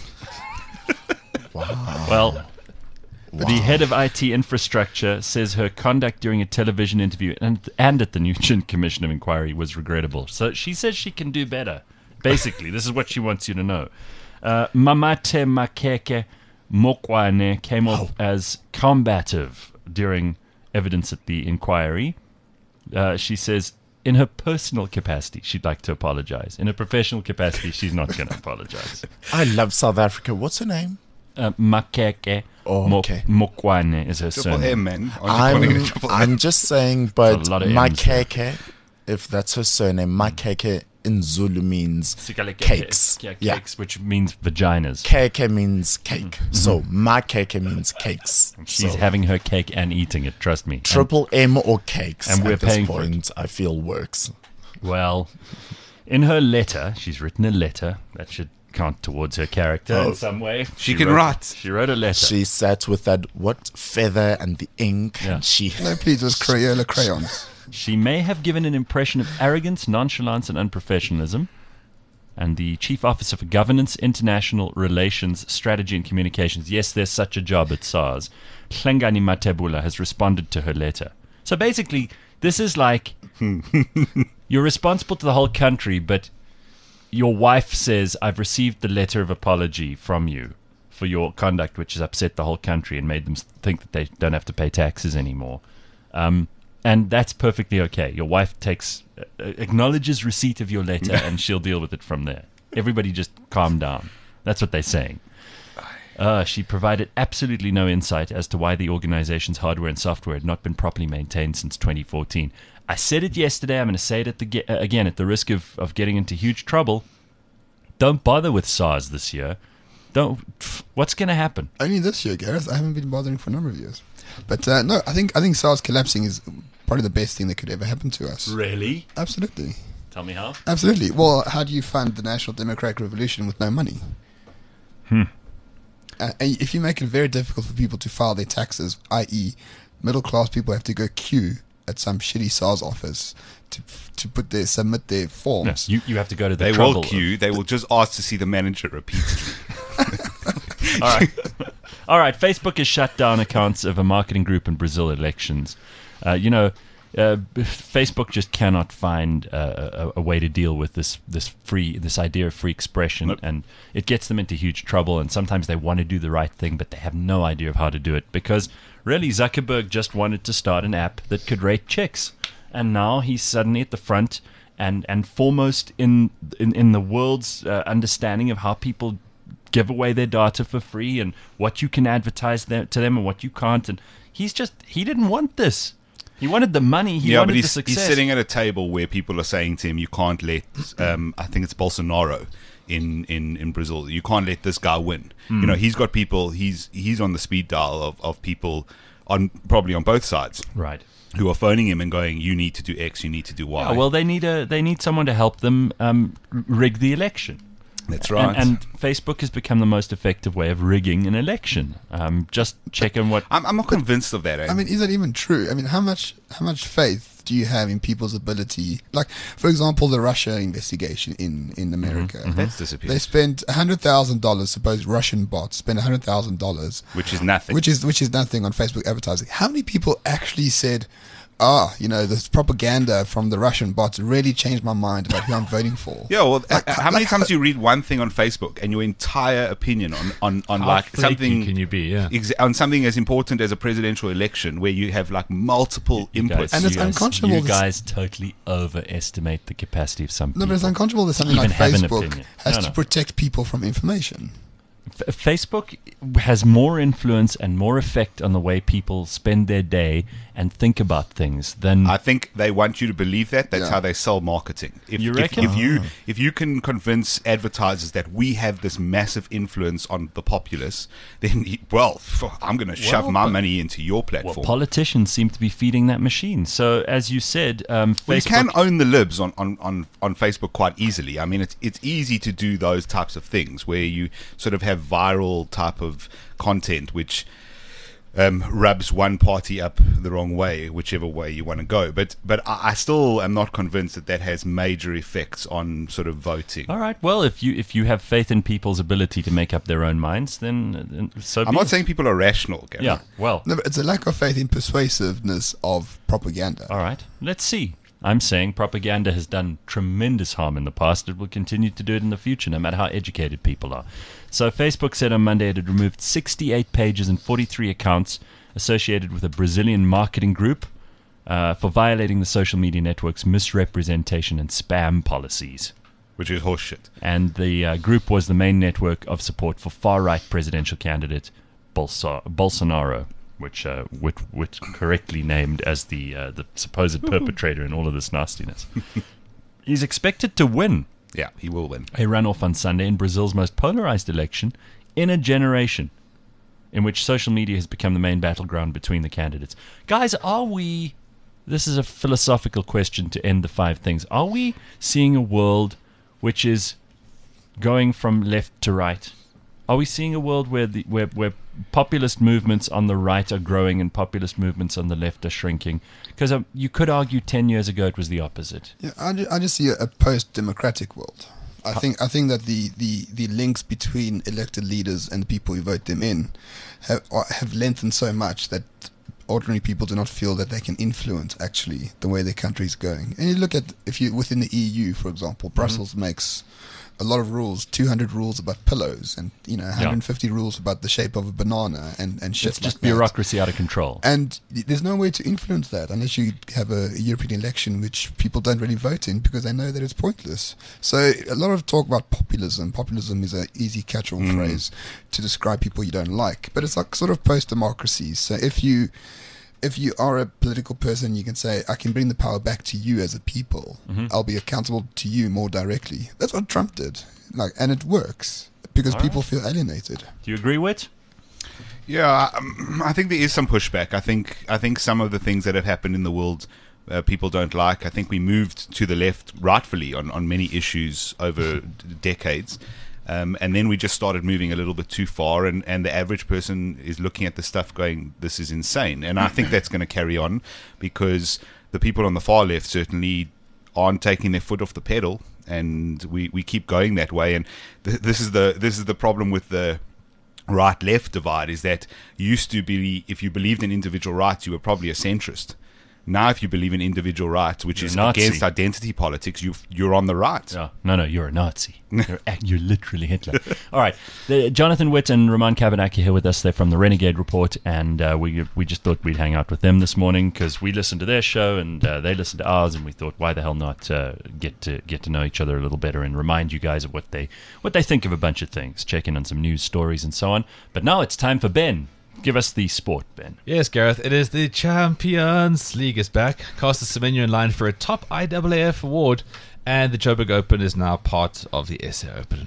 Well, the head of IT infrastructure says her conduct during a television interview and at the Nugent Commission of Inquiry was regrettable. So she says she can do better. Basically, this is what she wants you to know. Mamate Makeke Mokwane came off as combative during evidence at the inquiry. She says in her personal capacity, she'd like to apologize. In her professional capacity, she's not going to apologize. I love South Africa. What's her name? Makeke Mokwane is her Triple surname. M, man. I'm just saying, but a lot of M's Makeke, if that's her surname, Makeke in Zulu means cakes. Yeah, cakes, which means vaginas. Keke means cake. So Makeke means cakes. She's having her cake and eating it, trust me. Triple M or cakes and we're at this paying point, for it. I feel works. Well, in her letter, she's written a letter that should count towards her character in some way. She can write. She wrote a letter. She sat with that feather and the ink, and she. No, please, it was Crayola crayons. She may have given an impression of arrogance, nonchalance, and unprofessionalism. And the Chief Officer for Governance, International Relations, Strategy and Communications, yes, there's such a job at SARS, Hlengani Matebula, has responded to her letter. So basically, this is like you're responsible to the whole country, but your wife says, I've received the letter of apology from you for your conduct, which has upset the whole country and made them think that they don't have to pay taxes anymore. And that's perfectly okay. Your wife acknowledges receipt of your letter and she'll deal with it from there. Everybody just calm down. That's what they're saying. She provided absolutely no insight as to why the organization's hardware and software had not been properly maintained since 2014. I said it yesterday. I'm going to say it again at the risk of getting into huge trouble. Don't bother with SARS this year. What's going to happen? Only this year, Gareth. I haven't been bothering for a number of years. But no, I think SARS collapsing is probably the best thing that could ever happen to us. Really? Absolutely. Tell me how. Absolutely. Well, how do you fund the National Democratic Revolution with no money? And if you make it very difficult for people to file their taxes, i.e., middle class people have to go queue at some shitty SARS office to submit their forms. No, you have to go to the They trouble. will queue. They will just ask to see the manager repeatedly. All right. Facebook has shut down accounts of a marketing group in Brazil elections. Facebook just cannot find a way to deal with this idea of free expression, and it gets them into huge trouble. And sometimes they want to do the right thing, but they have no idea of how to do it because really Zuckerberg just wanted to start an app that could rate chicks, and now he's suddenly at the front and foremost in the world's understanding of how people give away their data for free and what you can advertise to them and what you can't. And he didn't want this. He wanted the money. He wanted the success. He's sitting at a table where people are saying to him, you can't let, I think it's Bolsonaro in Brazil, you can't let this guy win. You know, he's got people, he's on the speed dial of people probably on both sides. Right. Who are phoning him and going, you need to do X, you need to do Y. Yeah, well, they need someone to help them rig the election. That's right. And Facebook has become the most effective way of rigging an election. Just checking what... I'm not convinced of that. I mean, is that even true? I mean, how much faith do you have in people's ability? Like, for example, the Russia investigation in America. That's disappeared. They spent $100,000. Suppose Russian bots spent $100,000, which is nothing. Which is nothing on Facebook advertising. How many people actually said, this propaganda from the Russian bots really changed my mind about who I'm voting for? Yeah, well, how many times do you read one thing on Facebook and your entire opinion on like something can you be? Yeah, on something as important as a presidential election where you have like multiple inputs. And it's unconscionable. You guys totally overestimate the capacity of some people. No, but it's unconscionable that something like Facebook has to protect people from information. Facebook has more influence and more effect on the way people spend their day and think about things than... I think they want you to believe that. That's how they sell marketing. You reckon? If you can convince advertisers that we have this massive influence on the populace, then, I'm going to shove my money into your platform. Well, politicians seem to be feeding that machine. So, as you said, Facebook... you can own the libs on Facebook quite easily. I mean, it's easy to do those types of things where you sort of have viral type of content which rubs one party up the wrong way, whichever way you want to go. But I still am not convinced that has major effects on sort of voting. All right. Well, if you have faith in people's ability to make up their own minds, then so I'm not saying people are rational, Gary. Yeah. Well, no, but it's a lack of faith in persuasiveness of propaganda. All right. Let's see. I'm saying propaganda has done tremendous harm in the past. It will continue to do it in the future, no matter how educated people are. So Facebook said on Monday it had removed 68 pages and 43 accounts associated with a Brazilian marketing group for violating the social media network's misrepresentation and spam policies, Which is horseshit. And the group was the main network of support for far-right presidential candidate Bolsonaro, which correctly named as the supposed perpetrator in all of this nastiness. He's expected to win. Yeah, he will win. A runoff on Sunday in Brazil's most polarized election in a generation, in which social media has become the main battleground between the candidates. Guys, this is a philosophical question to end the 5 things. Are we seeing a world which is going from left to right? Are we seeing a world where populist movements on the right are growing and populist movements on the left are shrinking? Because you could argue 10 years ago it was the opposite. Yeah, I just see a post-democratic world. I think that the links between elected leaders and the people who vote them in have lengthened so much that ordinary people do not feel that they can influence actually the way their country is going. And you look at, if you within the EU, for example, Brussels makes a lot of rules, 200 rules about pillows, and 150 rules about the shape of a banana, and shit. It's just bureaucracy out of control. And there's no way to influence that unless you have a European election which people don't really vote in because they know that it's pointless. So a lot of talk about populism. Populism is an easy catch-all phrase to describe people you don't like, but it's like sort of post-democracy. So if you are a political person, you can say, I can bring the power back to you as a people. I'll be accountable to you more directly. That's what Trump did. And it works because people feel alienated. Do you agree, Whit? Yeah, I think there is some pushback. I think some of the things that have happened in the world people don't like. I think we moved to the left rightfully on many issues over decades. And then we just started moving a little bit too far, and the average person is looking at the stuff going, this is insane. And I think that's going to carry on because the people on the far left certainly aren't taking their foot off the pedal, and we keep going that way. And this is the problem with the right-left divide, is that used to be, if you believed in individual rights, you were probably a centrist. Now, if you believe in individual rights, which is against identity politics, you're on the right. Yeah. No, you're a Nazi. You're literally Hitler. All right. Jonathan Witt and Roman Kavanagh here with us. They're from the Renegade Report, and we just thought we'd hang out with them this morning because we listened to their show and they listened to ours, and we thought, why the hell not get to know each other a little better and remind you guys of what they think of a bunch of things, check in on some news stories and so on. But now it's time for Ben. Give us the sport, Ben. Yes, Gareth. It is the Champions League is back. Caster Semenya in line for a top IAAF award, and the Joburg Open is now part of the SA Open.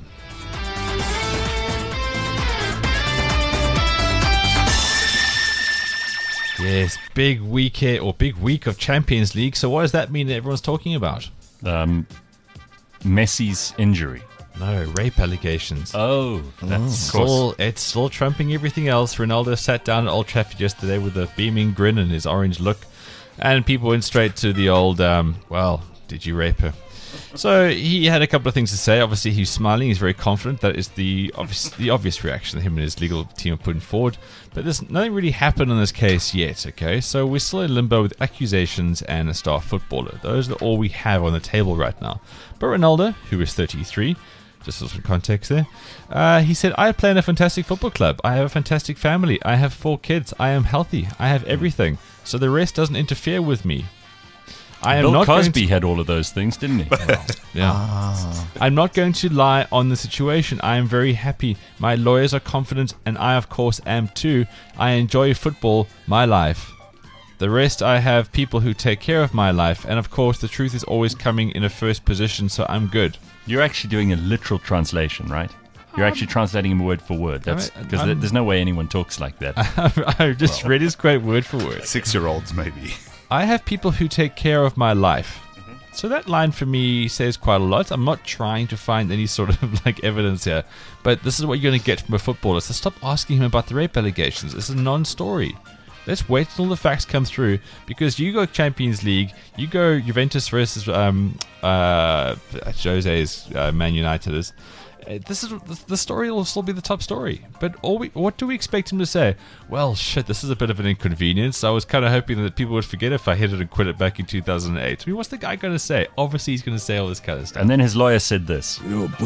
Yes, big week here, or big week of Champions League. So what does that mean that everyone's talking about? Messi's injury. No, rape allegations. It's still trumping everything else. Ronaldo sat down at Old Trafford yesterday with a beaming grin and his orange look, and people went straight to the old, did you rape her? So he had a couple of things to say. Obviously, he's smiling. He's very confident. That is the obvious reaction that him and his legal team are putting forward. But there's nothing really happened in this case yet, okay? So we're still in limbo with accusations and a star footballer. Those are all we have on the table right now. But Ronaldo, who is 33... just for some context there. He said, I play in a fantastic football club. I have a fantastic family. I have 4 kids. I am healthy. I have everything. So the rest doesn't interfere with me. Bill Cosby had all of those things, didn't he? Well, yeah. I'm not going to lie on the situation. I am very happy. My lawyers are confident, and I, of course, am too. I enjoy football, my life. The rest, I have people who take care of my life. And, of course, the truth is always coming in a first position, so I'm good. You're actually doing a literal translation, right? You're actually translating him word for word. That's because there's no way anyone talks like that. I've just read his quote word for word. 6-year-olds, maybe. I have people who take care of my life. So that line for me says quite a lot. I'm not trying to find any sort of evidence here, but this is what you're going to get from a footballer. So stop asking him about the rape allegations. It's a non-story. Let's wait till the facts come through, because you go Champions League, you go Juventus versus Jose's Man United is. The story will still be the top story. But what do we expect him to say? Well, shit, this is a bit of an inconvenience. I was kind of hoping that people would forget if I hit it and quit it back in 2008. I mean, what's the guy going to say? Obviously, he's going to say all this kind of stuff. And then his lawyer said this.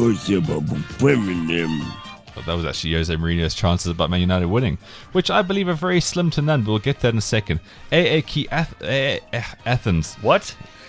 That was actually Jose Mourinho's chances about Man United winning, which I believe are very slim to none. We'll get that in a second. AEK Athens. What?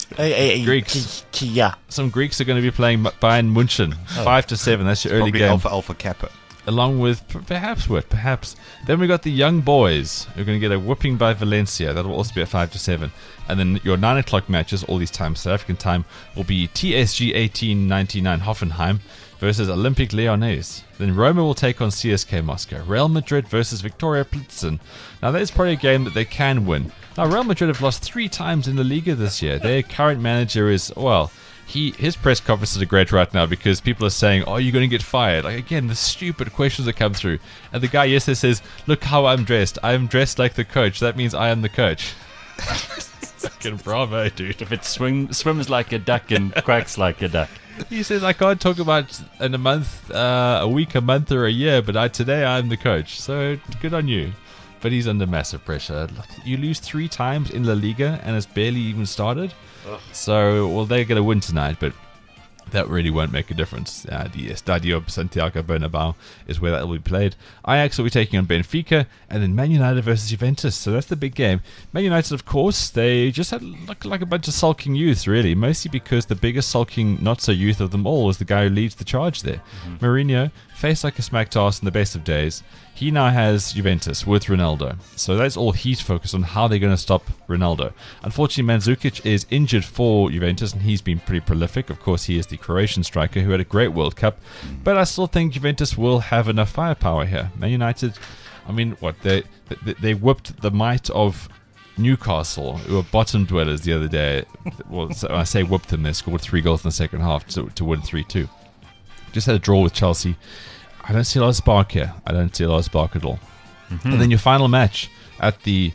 Greeks. Yeah. Some Greeks are going to be playing Bayern München. 5-7. That's your early Probably game. Alpha Kappa. Along with perhaps. Then we got the young boys who are going to get a whooping by Valencia. That will also be at 5-7. And then your 9 o'clock matches, all these times, South African time, will be TSG 1899 Hoffenheim versus Olympique Lyonnais. Then Roma will take on CSK Moscow. Real Madrid versus Victoria Plitzen. Now that is probably a game that they can win. Now Real Madrid have lost 3 times in the Liga this year. Their current manager is, well, his press conferences are great right now because people are saying, "Oh, you're going to get fired." Like, again, the stupid questions that come through. And the guy yesterday says, "Look how I'm dressed. I'm dressed like the coach. That means I am the coach." Fucking bravo, dude. If it swims like a duck and quacks like a duck. He says, "I can't talk about in a month, a week, a month, or a year, but today I'm the coach. So good on you." But he's under massive pressure. You lose 3 times in La Liga and it's barely even started. So, well, they're going to win tonight, but that really won't make a difference. The Estadio Santiago Bernabéu is where that will be played. Ajax will be taking on Benfica, and then Man United versus Juventus. So that's the big game. Man United, of course, they just had like a bunch of sulking youths, really, mostly because the biggest sulking not-so-youth of them all was the guy who leads the charge there. Mourinho, faced like a smacked ass in the best of days. He now has Juventus with Ronaldo. So that's all he's focused on, how they're going to stop Ronaldo. Unfortunately, Mandzukic is injured for Juventus, and he's been pretty prolific. Of course, he is the Croatian striker who had a great World Cup. But I still think Juventus will have enough firepower here. Man United, I mean, what? They whipped the might of Newcastle, who were bottom dwellers the other day. Well, so when I say whipped them, they scored 3 goals in the second half to win 3-2. Just had a draw with Chelsea. I don't see a lot of spark here. I don't see a lot of spark at all. And then your final match at the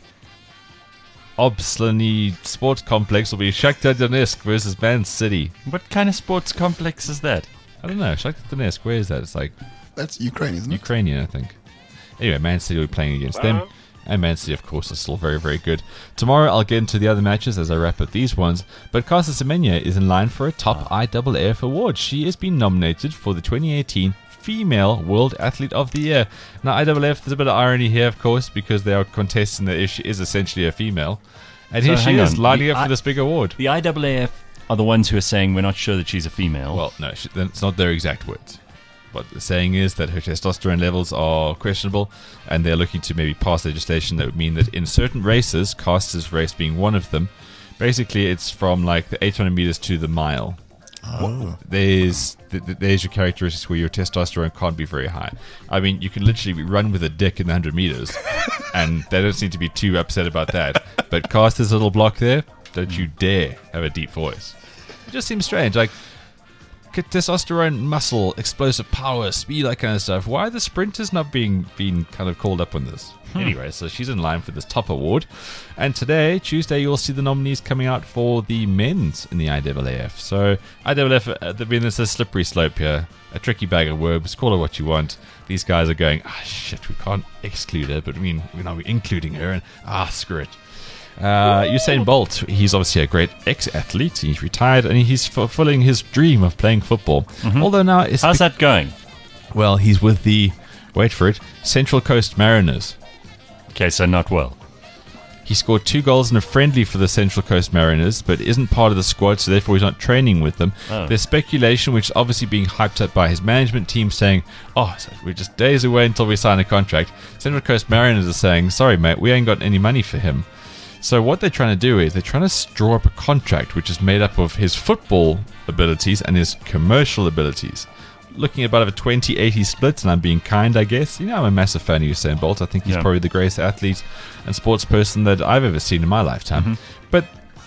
Obslany Sports Complex will be Shakhtar Donetsk versus Man City. What kind of sports complex is that? I don't know. Shakhtar Donetsk, where is that? It's like... That's Ukraine, isn't it? Ukrainian, I think. Anyway, Man City will be playing against them. And Man City, of course, is still very, very good. Tomorrow, I'll get into the other matches as I wrap up these ones. But Caster Semenya is in line for a top IAAF award. She has been nominated for the 2018 Female World Athlete of the Year. Now, IAAF, there's a bit of irony here, of course, because they are contesting that she is essentially a female. And here she is, lining up for this big award. The IAAF are the ones who are saying we're not sure that she's a female. Well, no, it's not their exact words. What they're saying is that her testosterone levels are questionable, and they're looking to maybe pass legislation that would mean that in certain races, Caster's race being one of them, basically it's from like the 800 meters to the mile. There's your characteristics where your testosterone can't be very high. I mean, you can literally run with a dick in the 100 meters, and they don't seem to be too upset about that. But Caster's little block there, don't you dare have a deep voice. It just seems strange. Like, testosterone, muscle, explosive power, speed, that kind of stuff. Why are the sprinters not being kind of called up on this? Anyway, so she's in line for this top award. And today, Tuesday, you'll see the nominees coming out for the men's in the IAAF. So IAAF, there's a slippery slope here, a tricky bag of worms. Call her what you want. These guys are going, shit, we can't exclude her, but we're including her, and screw it. Usain Bolt, he's obviously a great ex-athlete. He's retired and he's fulfilling his dream of playing football. Although now, how's that going? Well, he's with the, wait for it, Central Coast Mariners. Okay, so not well. He scored 2 goals in a friendly for the Central Coast Mariners, but isn't part of the squad, so therefore he's not training with them. There's speculation, which is obviously being hyped up by his management team, saying, so we're just days away until we sign a contract. Central Coast Mariners are saying, sorry mate, we ain't got any money for him. So what they're trying to do is they're trying to draw up a contract which is made up of his football abilities and his commercial abilities. Looking at about a 20-80 split, and I'm being kind, I guess. You know, I'm a massive fan of Usain Bolt. I think he's probably the greatest athlete and sports person that I've ever seen in my lifetime. But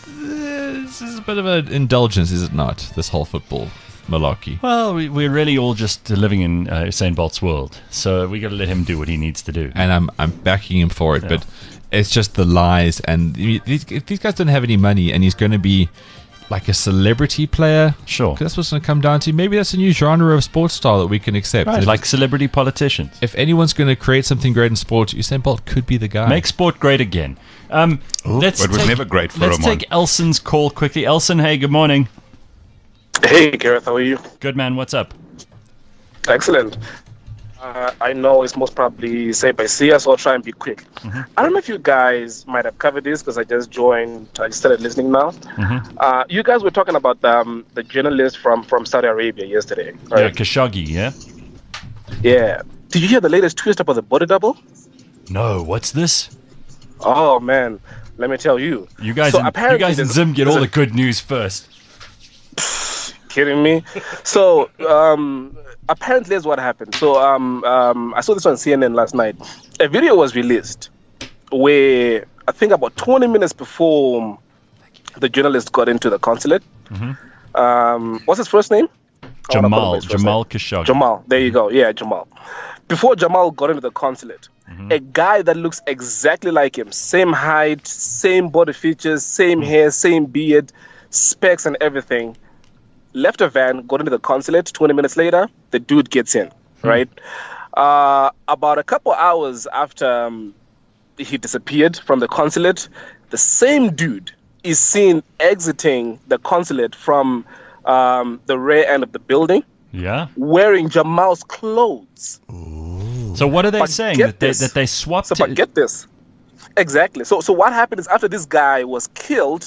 this is a bit of an indulgence, is it not, this whole football malarkey? Well, we're really all just living in Usain Bolt's world, so we got to let him do what he needs to do. And I'm backing him for it, but it's just the lies. And if these guys don't have any money and he's going to be like a celebrity player, sure, that's what's going to come down to. Maybe that's a new genre of sports style that we can accept. Right, like celebrity politicians. If anyone's going to create something great in sport, Usain Bolt could be the guy. Make sport great again. But it was never great for him. Let's take Elson's call quickly. Elson, hey, good morning. Hey, Gareth, how are you? Good, man. What's up? Excellent. I know it's most probably said by Sia, so I'll try and be quick. I don't know if you guys might have covered this because I just joined. I started listening now. You guys were talking about the journalist from Saudi Arabia yesterday. Right? Yeah, Khashoggi, yeah? Yeah. Did you hear the latest twist about the body double? No, what's this? Oh, man. Let me tell you. You guys in Zim get all the good news first. Kidding me? So, apparently that's what happened. So, I saw this on CNN last night. A video was released where I think about 20 minutes before the journalist got into the consulate. What's his first name? Jamal Khashoggi. Jamal. There you go. Yeah, Jamal. Before Jamal got into the consulate, a guy that looks exactly like him, same height, same body features, same hair, same beard, specs and everything, left a van, got into the consulate. 20 minutes later, the dude gets in, right? About a couple hours after he disappeared from the consulate, the same dude is seen exiting the consulate from the rear end of the building. Yeah. Wearing Jamal's clothes. Ooh. So what are they saying? That they swapped it? But get this. Exactly. So what happened is after this guy was killed,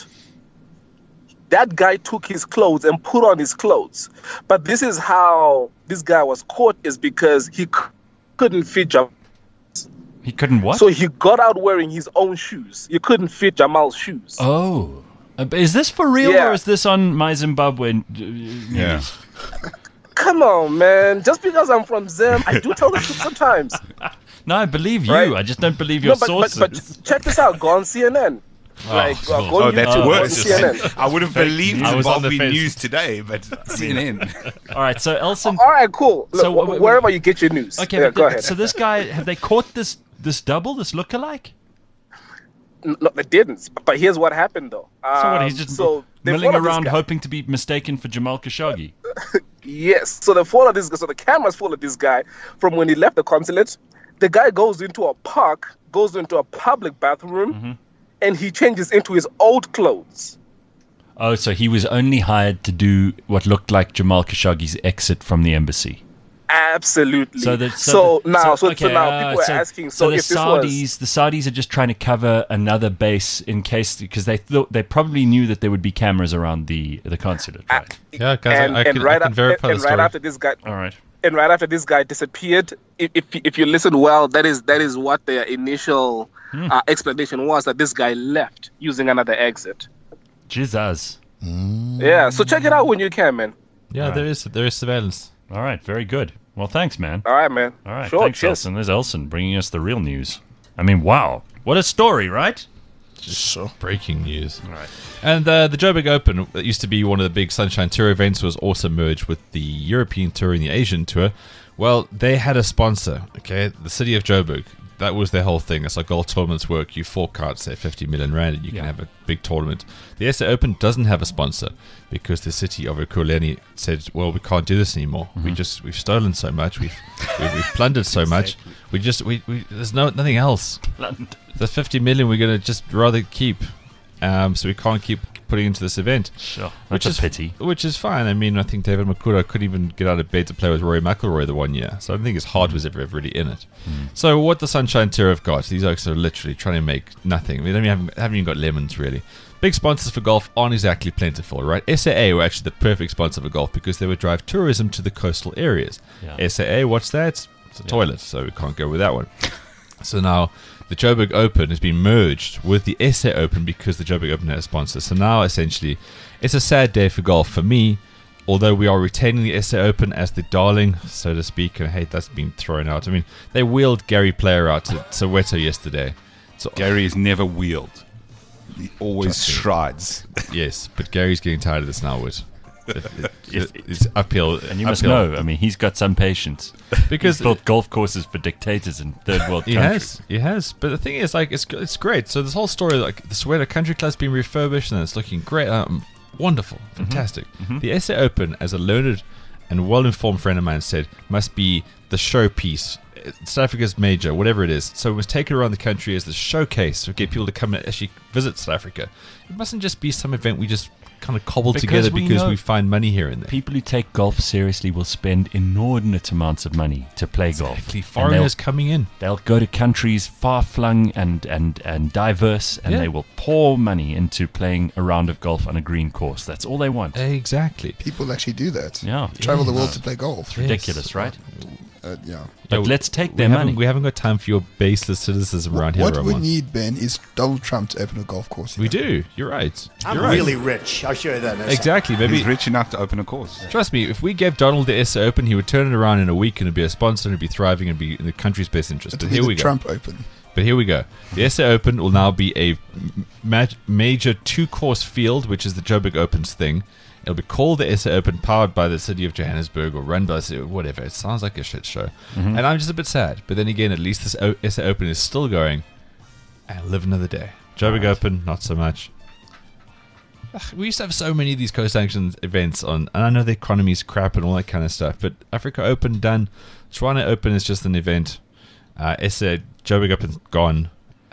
that guy took his clothes and put on his clothes. But this is how this guy was caught, is because he couldn't fit Jamal. He couldn't what? So he got out wearing his own shoes. He couldn't fit Jamal's shoes. Oh. Is this for real or is this on My Zimbabwe news? Yeah. Come on, man. Just because I'm from Zim, I do tell the truth sometimes. No, I believe you. Right? I just don't believe your sources. But check this out. Go on CNN. That's worse. CNN. I wouldn't believe Zimbabwe news today, but CNN. All right, so Elson. All right, cool. Look, so wherever you get your news. Okay, go ahead. So this guy, have they caught this double, this lookalike? No, they didn't. But here's what happened, though. So what? He's just milling around hoping to be mistaken for Jamal Khashoggi. Yes. So they followed this guy. So the cameras followed this guy from when he left the consulate. The guy goes into a park, goes into a public bathroom, and he changes into his old clothes. Oh, so he was only hired to do what looked like Jamal Khashoggi's exit from the embassy. Absolutely. So now people are asking. So if the Saudis are just trying to cover another base in case, because they probably knew that there would be cameras around the consulate, right? Yeah, guys, I can verify the story. Right after this guy, all right. And right after this guy disappeared, if you listen well, that is what their initial explanation was, that this guy left using another exit. Jesus. Yeah. So check it out when you can, man. Yeah, there is surveillance. All right, very good. Well, thanks, man. All right, man. All right, sure, thanks, Elson. There's Elson bringing us the real news. I mean, wow. What a story, right? Sure. Breaking news. All right. And the Joburg Open, that used to be one of the big Sunshine Tour events, was also merged with the European Tour and the Asian Tour. Well, they had a sponsor, okay? The city of Joburg. That was their whole thing. That's how golf tournaments work. You fork out, say, 50 million rand, and you can have a big tournament. The SA Open doesn't have a sponsor because the city of Ekurhuleni said, well, we can't do this anymore. We've stolen so much. We've plundered so much. There's nothing else. The 50 million we're going to just rather keep. So we can't keep putting into this event. Sure. Which is a pity. Which is fine. I mean, I think David Makura couldn't even get out of bed to play with Rory McIlroy the one year. So I don't think his heart was ever really in it. So what the Sunshine Tour have got, these oaks are literally trying to make nothing. I mean, they haven't even got lemons, really. Big sponsors for golf aren't exactly plentiful, right? SAA were actually the perfect sponsor for golf because they would drive tourism to the coastal areas. Yeah. SAA, what's that? It's a toilet, so we can't go with that one. So now the Joburg Open has been merged with the SA Open because the Joburg Open had a sponsor. So now, essentially, it's a sad day for golf for me, although we are retaining the SA Open as the darling, so to speak, and I hate that's been thrown out. I mean, they wheeled Gary Player out to Soweto yesterday. So Gary has never wheeled. He always strides. Yes, but Gary's getting tired of this now, Wood. It's uphill. And you must know, I mean, he's got some patience. Because he's built golf courses for dictators in third world countries. He has. But the thing is, like, it's great. So this whole story, like, the Soweto Country Club's been refurbished and it's looking great. Wonderful. Fantastic. The SA Open, as a learned and well-informed friend of mine said, must be the showpiece South Africa's major, whatever it is. So we must take it around the country as the showcase to get people to come and actually visit South Africa. It mustn't just be some event we just kind of cobble together because we find money here and there. People who take golf seriously will spend inordinate amounts of money to play golf. Exactly. Foreigners coming in. They'll go to countries far-flung and diverse, and they will pour money into playing a round of golf on a green course. That's all they want. Exactly. People actually do that. Yeah. Travel the world to play golf. It's ridiculous, right? Yeah. But let's take their money. We haven't got time for your baseless cynicism around here, What Roman. we need, Ben, is Donald Trump to open a golf course here. We do. You're right. I'm really rich. I'll show you that. Exactly. Maybe He's rich enough to open a course. Trust me, if we gave Donald the SA Open, he would turn it around in a week and it'd be a sponsor and it'd be thriving and be in the country's best interest. But here we go. Trump Open. But here we go. The SA Open will now be a major 2-course field, which is the Joburg Opens thing. It'll be called the SA Open, powered by the city of Johannesburg or run by whatever. It sounds like a shit show. And I'm just a bit sad. But then again, at least this SA Open is still going and live another day. Joburg Open, not so much. We used to have so many of these co-sanctioned events on, and I know the economy's crap and all that kind of stuff, but Africa Open done. Toronto Open is just an event. Joburg Open's gone.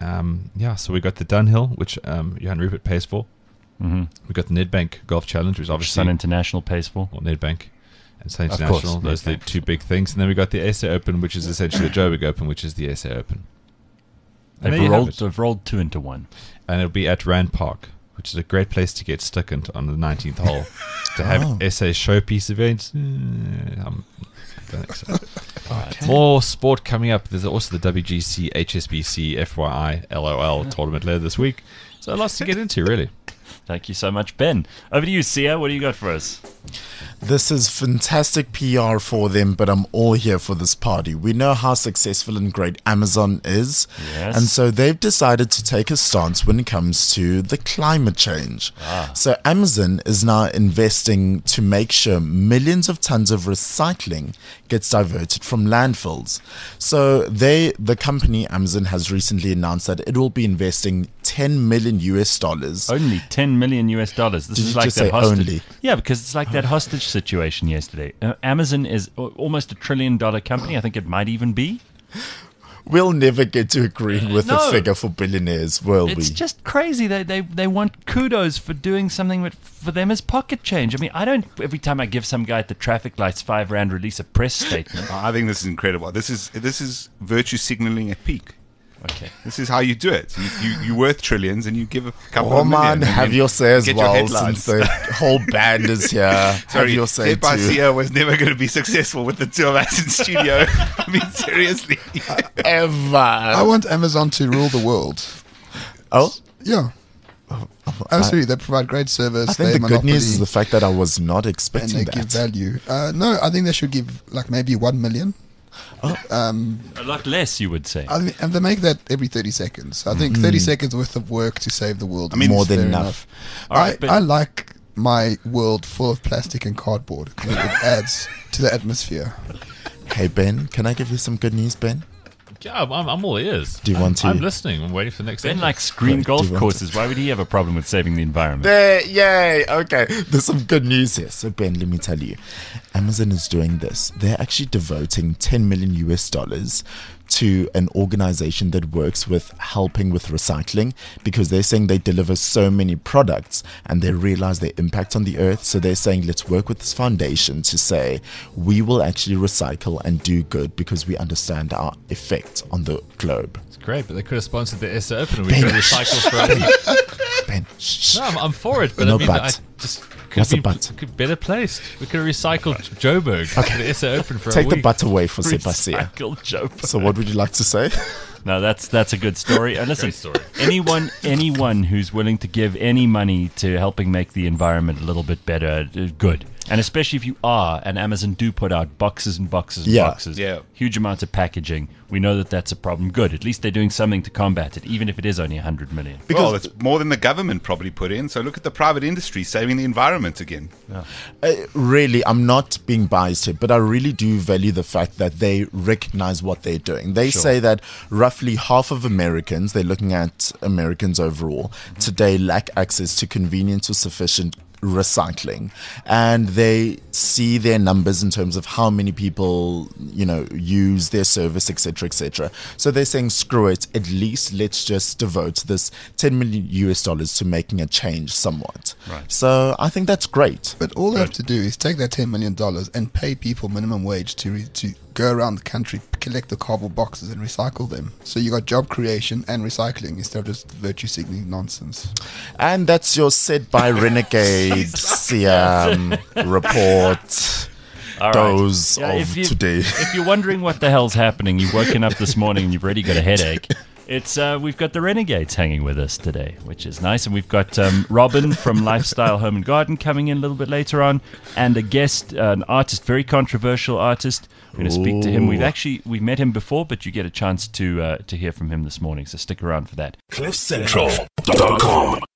So we got the Dunhill, which Johan Rupert pays for. Mm-hmm. We got the Nedbank Golf Challenge, which obviously Sun International pays for. Or Nedbank and Sun International. Those are the two big things. And then we got the SA Open, which is essentially the Joburg Open, which is the SA Open. They've rolled two into one. And it'll be at Rand Park, which is a great place to get stuck into on the 19th hole. To have SA showpiece events, I don't think so. Okay. More sport coming up. There's also the WGC, HSBC, FYI, LOL tournament later this week. So lots to get into, really. Thank you so much, Ben. Over to you, Sia. What do you got for us? This is fantastic PR for them, but I'm all here for this party. We know how successful and great Amazon is, and so they've decided to take a stance when it comes to the climate change. So Amazon is now investing to make sure millions of tons of recycling gets diverted from landfills. So the company Amazon has recently announced that it will be investing $10 million. Only $10 million. This is like that hostage. Only? Yeah, because it's like that hostage situation yesterday. Amazon is almost $1 trillion company. I think it might even be. We'll never get to agreeing with the figure for billionaires, will we? It's just crazy. They want kudos for doing something that for them is pocket change. I mean, I don't. Every time I give some guy at the traffic lights R5 release a press statement. I think this is incredible. This is virtue signaling at peak. Okay. This is how you do it. You're worth trillions and you give a couple of million. Have your say as well, since the whole band is here. Sorry, have your say too. CEO was never going to be successful with the two of us in studio. I mean, seriously. Ever. I want Amazon to rule the world. Oh? Yeah. Absolutely. They provide great service. I think the good news is the fact that I was not expecting that. And they give value. No, I think they should give like maybe 1 million. A lot less, you would say. And they make that every 30 seconds. I think 30 seconds worth of work to save the world. I mean, more than enough. I like my world full of plastic and cardboard because it adds to the atmosphere. Hey, Ben, can I give you some good news, Ben? Yeah, I'm all ears. Do you want to? I'm listening. I'm waiting for the next Ben likes green golf courses. Why would he have a problem with saving the environment? Yay! Okay, there's some good news here. So Ben, let me tell you, Amazon is doing this. They're actually devoting $10 million to an organization that works with helping with recycling, because they're saying they deliver so many products and they realize their impact on the earth. So they're saying, let's work with this foundation to say we will actually recycle and do good because we understand our effect on the globe. It's great, but they could have sponsored the SA Open and we could have recycled for a week. Ben, shh. No, I'm for it, but no, I mean, but. I just What's the but? Could better placed. We could have recycled Joburg for the SA Open for a week. Take the but away for Sebastian. Recycled Joburg. So what would you like to say? No, that's a good story. And listen, anyone who's willing to give any money to helping make the environment a little bit better, good. And especially if you are, and Amazon do put out boxes and boxes and boxes, huge amounts of packaging. We know that that's a problem. Good. At least they're doing something to combat it, even if it is only 100 million. Well, it's more than the government probably put in. So look at the private industry saving the environment again. Yeah. Really, I'm not being biased here, but I really do value the fact that they recognize what they're doing. They say that roughly half of Americans, they're looking at Americans overall, today lack access to convenient or sufficient recycling, and they see their numbers in terms of how many people, use their service, etc., etc. So they're saying, screw it, at least let's just devote this $10 million to making a change somewhat. Right. So I think that's great. But all they have to do is take that $10 million and pay people minimum wage to go around the country, collect the cardboard boxes and recycle them. So you got job creation and recycling instead of just virtue signaling nonsense. And that's your Said by Renegade Siam report. Dose of today. If you're wondering what the hell's happening, you've woken up this morning and you've already got a headache. It's we've got the Renegades hanging with us today, which is nice, and we've got Robin from Lifestyle Home and Garden coming in a little bit later on, and a guest, an artist, very controversial artist. We're going to speak to him. We've met him before, but you get a chance to hear from him this morning. So stick around for that. CliffCentral.com